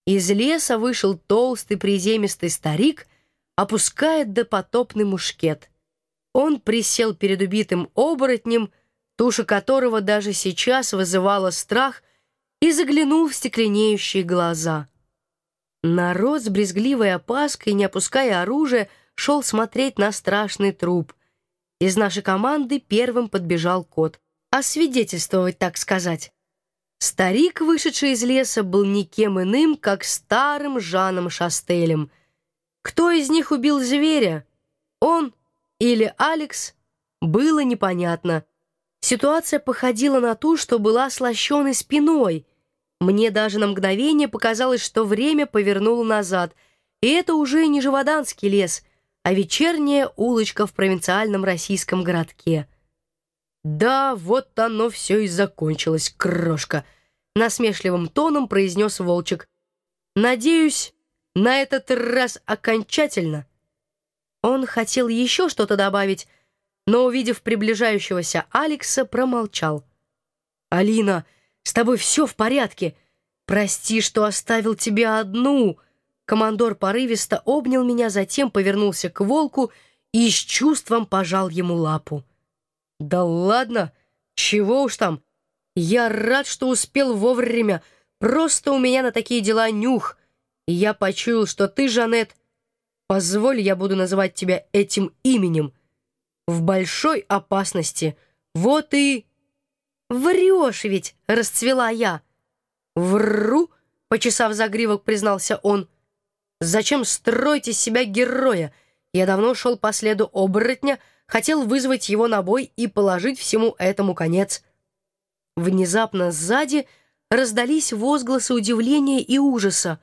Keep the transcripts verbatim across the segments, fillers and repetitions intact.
Из леса вышел толстый приземистый старик, опуская допотопный мушкет. Он присел перед убитым оборотнем, туша которого даже сейчас вызывала страх, и заглянул в стекленеющие глаза. Народ с брезгливой опаской, не опуская оружия, шел смотреть на страшный труп. Из нашей команды первым подбежал кот. Освидетельствовать, так сказать. Старик, вышедший из леса, был никем иным, как старым Жаном Шастелем. Кто из них убил зверя? Он или Алекс? Было непонятно. Ситуация походила на ту, что была с лощеной спиной. Мне даже на мгновение показалось, что время повернуло назад, и это уже не Живоданский лес, а вечерняя улочка в провинциальном российском городке. «Да, вот оно все и закончилось, крошка», — насмешливым тоном произнес Волчек. «Надеюсь, на этот раз окончательно». Он хотел еще что-то добавить, но, увидев приближающегося Алекса, промолчал. «Алина, с тобой все в порядке? Прости, что оставил тебя одну». Командор порывисто обнял меня, затем повернулся к волку и с чувством пожал ему лапу. «Да ладно, чего уж там. Я рад, что успел вовремя. Просто у меня на такие дела нюх. И я почуял, что ты, Жанет, позволь, я буду называть тебя этим именем, в большой опасности. Вот и...» «Врешь ведь!» — расцвела я. «Вру!» — почесав загривок, признался он. «Зачем строить из себя героя? Я давно шел по следу оборотня, хотел вызвать его на бой и положить всему этому конец». Внезапно сзади раздались возгласы удивления и ужаса.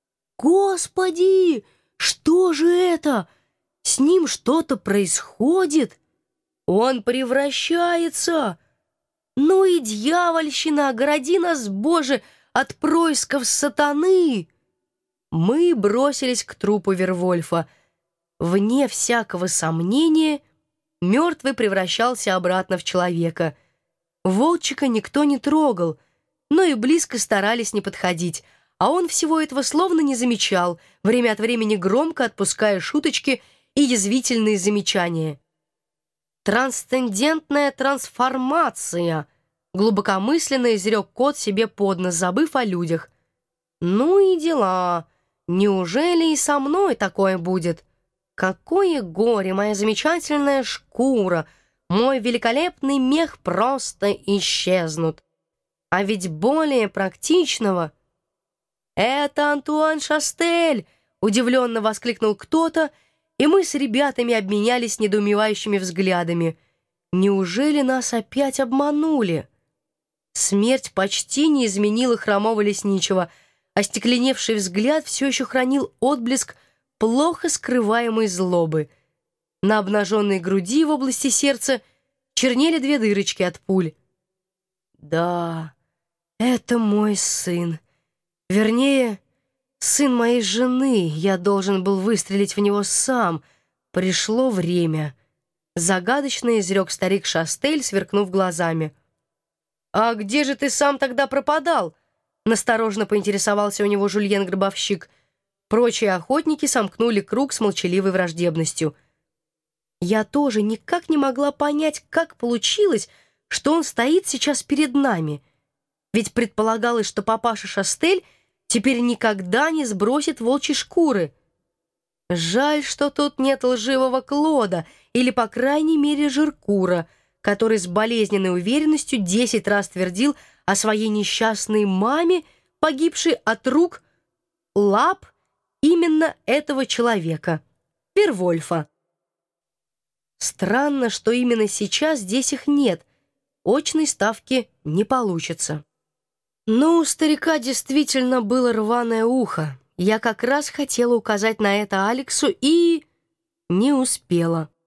«Господи! Что же это? С ним что-то происходит? Он превращается! Ну и дьявольщина! Огради нас, Боже, от происков сатаны!» Мы бросились к трупу Вервольфа. Вне всякого сомнения, мертвый превращался обратно в человека. Волчика никто не трогал, но и близко старались не подходить, а он всего этого словно не замечал, время от времени громко отпуская шуточки и язвительные замечания. «Трансцендентная трансформация», — глубокомысленно изрек кот себе под нос, забыв о людях. «Ну и дела. Неужели и со мной такое будет? Какое горе, моя замечательная шкура, мой великолепный мех просто исчезнут. А ведь более практичного...» «Это Антуан Шастель!» — удивленно воскликнул кто-то, и мы с ребятами обменялись недоумевающими взглядами. Неужели нас опять обманули? Смерть почти не изменила хромого лесничего, остекленевший взгляд все еще хранил отблеск плохо скрываемой злобы. На обнаженной груди в области сердца чернели две дырочки от пуль. «Да, это мой сын. Вернее, сын моей жены. Я должен был выстрелить в него сам. Пришло время», — загадочно изрек старик Шастель, сверкнув глазами. «А где же ты сам тогда пропадал?» — насторожно поинтересовался у него Жульен-гробовщик. Прочие охотники сомкнули круг с молчаливой враждебностью. Я тоже никак не могла понять, как получилось, что он стоит сейчас перед нами. Ведь предполагалось, что папаша Шастель теперь никогда не сбросит волчьи шкуры. Жаль, что тут нет лживого Клода или, по крайней мере, Жиркура, который с болезненной уверенностью десять раз твердил о своей несчастной маме, погибшей от рук, лап именно этого человека, Вервольфа. Странно, что именно сейчас здесь их нет. Очной ставки не получится. Но у старика действительно было рваное ухо. Я как раз хотела указать на это Алексу и... не успела.